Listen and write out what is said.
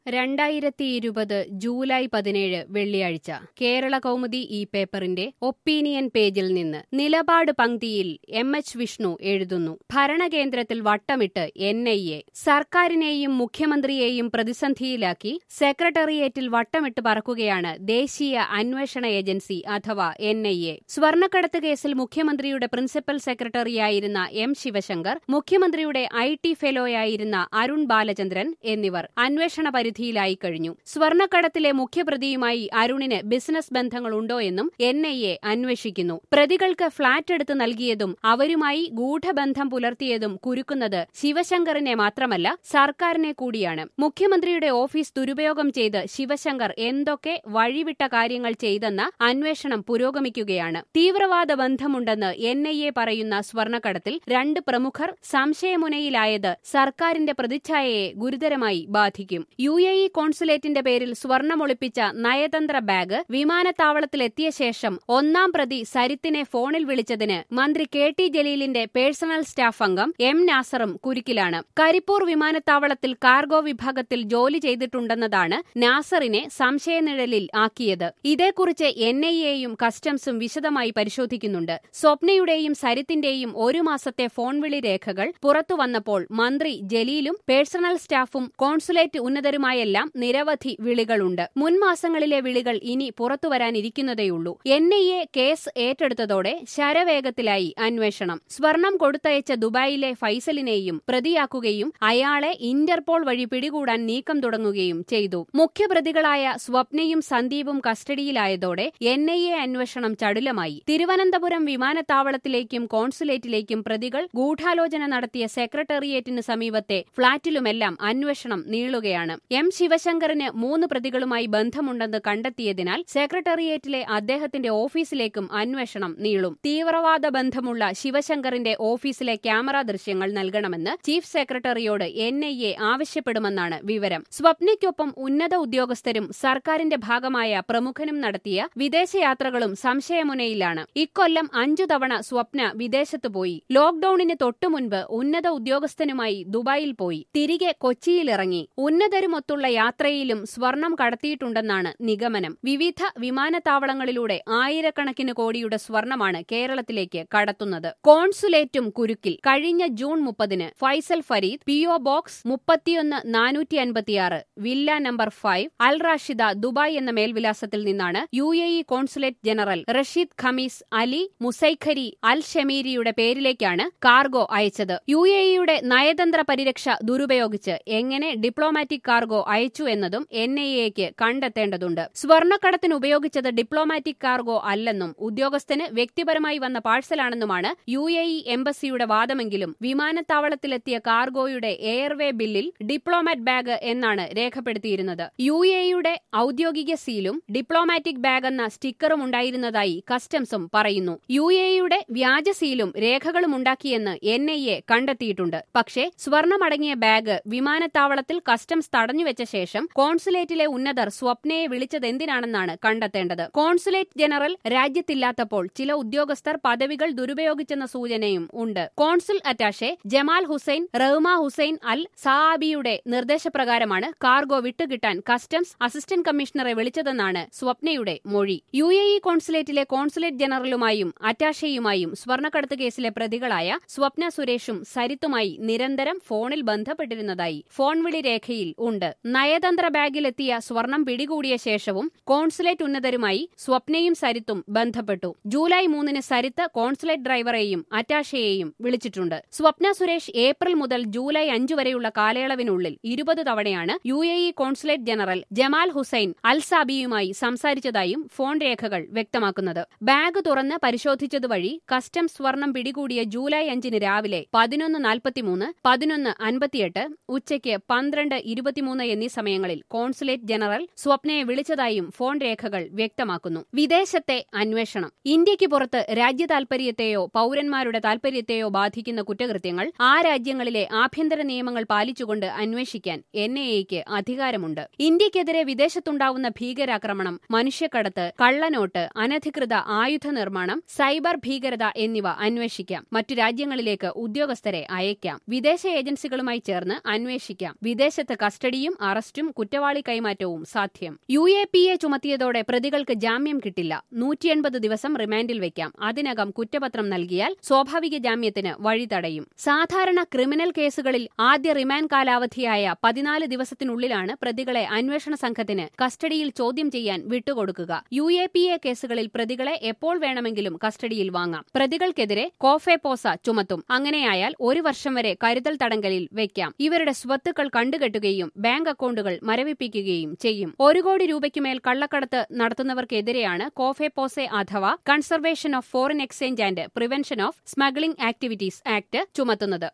2020 July 17 വെള്ളിയാഴ്ച കേരള കൗമുദി ഈ പേപ്പറിന്റെ ഒപ്പീനിയൻ പേജിൽ നിന്ന് നിലപാട് പങ്ക്തിയിൽ എച്ച് വിഷ്ണു എഴുതുന്നു. ഭരണകേന്ദ്രത്തിൽ വട്ടമിട്ട് NIA സർക്കാരിനെയും മുഖ്യമന്ത്രിയെയും പ്രതിസന്ധിയിലാക്കി സെക്രട്ടേറിയറ്റിൽ വട്ടമിട്ട് പറക്കുകയാണ് ദേശീയ അന്വേഷണ ഏജൻസി അഥവാ NIA. സ്വർണ്ണക്കടത്ത് കേസിൽ മുഖ്യമന്ത്രിയുടെ പ്രിൻസിപ്പൽ സെക്രട്ടറിയായിരുന്ന M ശിവശങ്കർ, മുഖ്യമന്ത്രിയുടെ IT ഫെലോയായിരുന്ന അരുൺ ബാലചന്ദ്രൻ എന്നിവർ അന്വേഷണ ായി കഴിഞ്ഞു. സ്വർണ്ണക്കടത്തിലെ മുഖ്യപ്രതിയുമായി അരുണിന് ബിസിനസ് ബന്ധങ്ങളുണ്ടോ എന്നും NIA അന്വേഷിക്കുന്നു. പ്രതികൾക്ക് ഫ്ളാറ്റ് എടുത്ത് നൽകിയതും അവരുമായി ഗൂഢബന്ധം പുലർത്തിയതും കുരുക്കുന്നത് ശിവശങ്കറിനെ മാത്രമല്ല സർക്കാരിനെ കൂടിയാണ്. മുഖ്യമന്ത്രിയുടെ ഓഫീസ് ദുരുപയോഗം ചെയ്ത് ശിവശങ്കർ എന്തൊക്കെ വഴിവിട്ട കാര്യങ്ങൾ ചെയ്തെന്ന അന്വേഷണം പുരോഗമിക്കുകയാണ്. തീവ്രവാദ ബന്ധമുണ്ടെന്ന് NIA പറയുന്ന സ്വർണ്ണക്കടത്തിൽ രണ്ട് പ്രമുഖർ സംശയമുനയിലായത് സർക്കാരിന്റെ പ്രതിച്ഛായയെ ഗുരുതരമായി ബാധിക്കും. UAE കോൺസുലേറ്റിന്റെ പേരിൽ സ്വർണമൊളിപ്പിച്ച നയതന്ത്ര ബാഗ് വിമാനത്താവളത്തിലെത്തിയ ശേഷം ഒന്നാം പ്രതി സരിത്തിനെ ഫോണിൽ വിളിച്ചതിന് മന്ത്രി KT ജലീലിന്റെ പേഴ്സണൽ സ്റ്റാഫ് അംഗം M നാസറും കുരുക്കിലാണ്. കരിപ്പൂർ വിമാനത്താവളത്തിൽ കാർഗോ വിഭാഗത്തിൽ ജോലി ചെയ്തിട്ടുണ്ടെന്നതാണ് നാസറിനെ സംശയനിഴലിൽ ആക്കിയത്. ഇതേക്കുറിച്ച് NIAയും കസ്റ്റംസും വിശദമായി പരിശോധിക്കുന്നുണ്ട്. സ്വപ്നയുടെയും സരിത്തിന്റെയും ഒരു മാസത്തെ ഫോൺ വിളി രേഖകൾ പുറത്തുവന്നപ്പോൾ മന്ത്രി ജലീലും പേഴ്സണൽ സ്റ്റാഫും കോൺസുലേറ്റ് ഉന്നതരുമായെല്ലാം നിരവധി വിളികളുണ്ട്. മുൻമാസങ്ങളിലെ വിളികൾ ഇനി പുറത്തുവരാനിരിക്കുന്നതേയുള്ളൂ. NIA കേസ് ഏറ്റെടുത്തതോടെ ശരവേഗത്തിലായി അന്വേഷണം. സ്വർണം കൊടുത്തയച്ച ദുബായിലെ ഫൈസലിനെയും പ്രതിയാക്കുകയും അയാളെ ഇന്റർപോൾ വഴി പിടികൂടാൻ നീക്കം തുടങ്ങുകയും ചെയ്തു. മുഖ്യപ്രതികളായ സ്വപ്നയും സന്ദീപും കസ്റ്റഡിയിലായതോടെ NIA അന്വേഷണം ചടുലമായി. തിരുവനന്തപുരം വിമാനത്താവളത്തിലേക്കും കോൺസുലേറ്റിലേക്കും പ്രതികൾ ഗൂഢാലോചന നടത്തിയ സെക്രട്ടേറിയറ്റിന് സമീപത്തെ ഫ്ളാറ്റിലുമെല്ലാം അന്വേഷണം നീളുകയാണ്. M ശിവശങ്കറിന് 3 പ്രതികളുമായി ബന്ധമുണ്ടെന്ന് കണ്ടെത്തിയതിനാൽ സെക്രട്ടേറിയറ്റിലെ അദ്ദേഹത്തിന്റെ ഓഫീസിലേക്കും അന്വേഷണം നീളും. തീവ്രവാദ ബന്ധമുള്ള ശിവശങ്കറിന്റെ ഓഫീസിലെ ക്യാമറ ദൃശ്യങ്ങൾ നൽകണമെന്ന് ചീഫ് സെക്രട്ടറിയോട് NIA ആവശ്യപ്പെടുമെന്നാണ് വിവരം. സ്വപ്നയ്ക്കൊപ്പം ഉന്നത ഉദ്യോഗസ്ഥരും സർക്കാരിന്റെ ഭാഗമായ പ്രമുഖനും നടത്തിയ വിദേശയാത്രകളും സംശയമുനയിലാണ്. ഇക്കൊല്ലം 5 തവണ സ്വപ്ന വിദേശത്ത് പോയി. ലോക്ഡൌണിന് തൊട്ടുമുൻപ് ഉന്നത ഉദ്യോഗസ്ഥനുമായി ദുബായിൽ പോയി. തിരികെ കൊച്ചിയിലിറങ്ങി. ഉന്നതരുമൊത്തുള്ള യാത്രയിലും സ്വർണം കടത്തിയിട്ടുണ്ടെന്നാണ് നിഗമനം. വിവിധ വിമാനത്താവളങ്ങളിലൂടെ ആയിരക്കണക്കിന് കോടിയുടെ സ്വർണമാണ് കേരളത്തിലേക്ക് കടത്തുന്നത്. കോൺസുലേറ്റും കുരുക്കിൽ. കഴിഞ്ഞ ജൂൺ 30-ന് Faisal Fareed PO box 31-456 villa number 5 Al Rashida Dubai എന്ന മേൽവിലാസത്തിൽ നിന്നാണ് UAE consulate general Rashid Khamis Ali Musaikhari Al ഷമീരിയുടെ പേരിലേക്കാണ് കാർഗോ അയച്ചത്. UAEയുടെ നയതന്ത്ര പരിരക്ഷ ദുരുപയോഗിച്ച് എങ്ങനെ ഡിപ്ലോമാറ്റിക് കാർഗോ അയച്ചു എന്നതും NIAയ്ക്ക് കണ്ടെത്തേണ്ടതുണ്ട്. സ്വർണ്ണക്കടത്തിന് ഉപയോഗിച്ചത് ഡിപ്ലോമാറ്റിക് കാർഗോ അല്ലെന്നും ഉദ്യോഗസ്ഥന് വ്യക്തിപരമായി വന്ന പാഴ്സലാണെന്നുമാണ് UAE എംബസിയുടെ വാദമെങ്കിലും വിമാനത്താവളത്തിലെത്തിയ കാർഗോയുടെ എയർവേ ബില്ലിൽ ഡിപ്ലോമാറ്റ് ബാഗ് എന്നാണ് രേഖപ്പെടുത്തിയിരുന്നത്. UAEയുടെ ഔദ്യോഗിക സീലും ഡിപ്ലോമാറ്റിക് ബാഗ് എന്ന സ്റ്റിക്കറും ഉണ്ടായിരുന്നതായി കസ്റ്റംസും പറയുന്നു. UAEയുടെ വ്യാജ സീലും രേഖകളും ഉണ്ടാക്കിയെന്ന് NIA കണ്ടെത്തിയിട്ടുണ്ട്. പക്ഷേ സ്വർണമടങ്ങിയ ബാഗ് വിമാനത്താവളത്തിൽ കസ്റ്റംസ് തടഞ്ഞുവെച്ച ശേഷം കോൺസുലേറ്റിലെ ഉന്നതർ സ്വപ്നയെ വിളിച്ചതെന്തിനാണെന്നാണ് കണ്ടെത്തേണ്ടത്. കോൺസുലേറ്റ് ജനറൽ രാജ്യത്തില്ലാത്തപ്പോൾ ചില ഉദ്യോഗസ്ഥർ പദവികൾ ദുരുപയോഗിച്ചെന്ന സൂചനയും ഉണ്ട്. Consul attache Jamal Hussain Rahma Hussain Al സഹാബിയുടെ നിർദ്ദേശപ്രകാരമാണ് കാർഗോ വിട്ടുകിട്ടാൻ കസ്റ്റംസ് അസിസ്റ്റന്റ് കമ്മീഷണറെ വിളിച്ചതെന്നാണ് സ്വപ്നയുടെ മൊഴി. UAE കോൺസുലേറ്റിലെ കോൺസുലേറ്റ് ജനറലുമായും അറ്റാഷെയുമായും സ്വർണ്ണക്കടത്ത് കേസിലെ പ്രതികളായ സ്വപ്ന സുരേഷും സരിത്തുമായി നിരന്തരം ഫോണിൽ ബന്ധപ്പെട്ടിരുന്നതായി ഫോൺ വിളി രേഖയിൽ ഉണ്ട്. നയതന്ത്ര ബാഗിലെത്തിയ സ്വർണം പിടികൂടിയ ശേഷവും കോൺസുലേറ്റ് ഉന്നതരുമായി സ്വപ്നയും സരിത്തും ബന്ധപ്പെട്ടു. ജൂലൈ 3-ന് സരിത്ത് കോൺസുലേറ്റ് ഡ്രൈവറെയും അറ്റാഷയെയും വിളിച്ചിട്ടുണ്ട്. സ്വപ്ന സുരേഷ് ഏപ്രിൽ മുതൽ ജൂലൈ 5 വരെയുള്ള കാലയളവിനുള്ളിൽ 20 തവണയാണ് UAE consulate general Jamal Hussain Al സാബിയുമായി സംസാരിച്ചതായും ഫോൺ രേഖകൾ വ്യക്തമാക്കുന്നത്. ബാഗ് തുറന്ന് പരിശോധിച്ചതുവഴി കസ്റ്റംസ് സ്വർണം പിടികൂടിയ ജൂലൈ 5-ന് രാവിലെ 11:43, 11:58, ഉച്ചയ്ക്ക് 12:23 എന്നീ സമയങ്ങളിൽ കോൺസുലേറ്റ് ജനറൽ സ്വപ്നയെ വിളിച്ചതായും ഫോൺ രേഖകൾ വ്യക്തമാക്കുന്നു. വിദേശത്തെ അന്വേഷണം. ഇന്ത്യയ്ക്ക് പുറത്ത് രാജ്യതാൽപര്യത്തെയോ പൌരന്മാരുടെ താൽപര്യത്തെയോ ബാധിക്കുന്ന കുറ്റകൃത്യങ്ങൾ ആ രാജ്യങ്ങളിലെ ആഭ്യന്തര നിയമങ്ങൾ പാലിച്ചുകൊണ്ട് അന്വേഷിക്കാൻ NIAയ്ക്ക് അധികാരമുണ്ട്. ഇന്ത്യക്കെതിരെ വിദേശത്തുണ്ടാവുന്ന ഭീകരാക്രമണം, മനുഷ്യക്കടത്ത്, കള്ളനോട്ട്, അനധികൃത ആയുധ നിർമ്മാണം, സൈബർ ഭീകരത എന്നിവ അന്വേഷിക്കാം. മറ്റു രാജ്യങ്ങളിലേക്ക് ഉദ്യോഗസ്ഥരെ അയക്കാം. വിദേശ ഏജൻസികളുമായി ചേർന്ന് അന്വേഷിക്കാം. വിദേശത്ത് കസ്റ്റഡിയും ജാമ്യവും അറസ്റ്റും കുറ്റവാളി കൈമാറ്റവും സാധ്യം. UAPA ചുമത്തിയതോടെ പ്രതികൾക്ക് ജാമ്യം കിട്ടില്ല. 180 ദിവസം റിമാൻഡിൽ വയ്ക്കാം. അതിനകം കുറ്റപത്രം നൽകിയാൽ സ്വാഭാവിക ജാമ്യത്തിന് വഴി തടയും. സാധാരണ ക്രിമിനൽ കേസുകളിൽ ആദ്യ റിമാൻഡ് കാലാവധിയായ 14 ദിവസത്തിനുള്ളിലാണ് പ്രതികളെ അന്വേഷണ സംഘത്തിന് കസ്റ്റഡിയിൽ ചോദ്യം ചെയ്യാൻ വിട്ടുകൊടുക്കുക. UAPA കേസുകളിൽ പ്രതികളെ എപ്പോൾ വേണമെങ്കിലും കസ്റ്റഡിയിൽ വാങ്ങാം. പ്രതികൾക്കെതിരെ കോഫെപോസ ചുമത്തും. അങ്ങനെയായാൽ 1 വർഷം വരെ കരുതൽ തടങ്കലിൽ വയ്ക്കാം. ഇവരുടെ സ്വത്തുക്കൾ കണ്ടുകെട്ടുകയും ബാങ്ക് അക്കൗണ്ടുകൾ മരവിപ്പിക്കുകയും ചെയ്യും. 1 കോടി രൂപയ്ക്കുമേൽ കള്ളക്കടത്ത് നടത്തുന്നവർക്കെതിരെയാണ് കോഫെപോസെ അഥവാ conservation of foreign exchange and prevention of smuggling activities act ചുമത്തുന്നത്.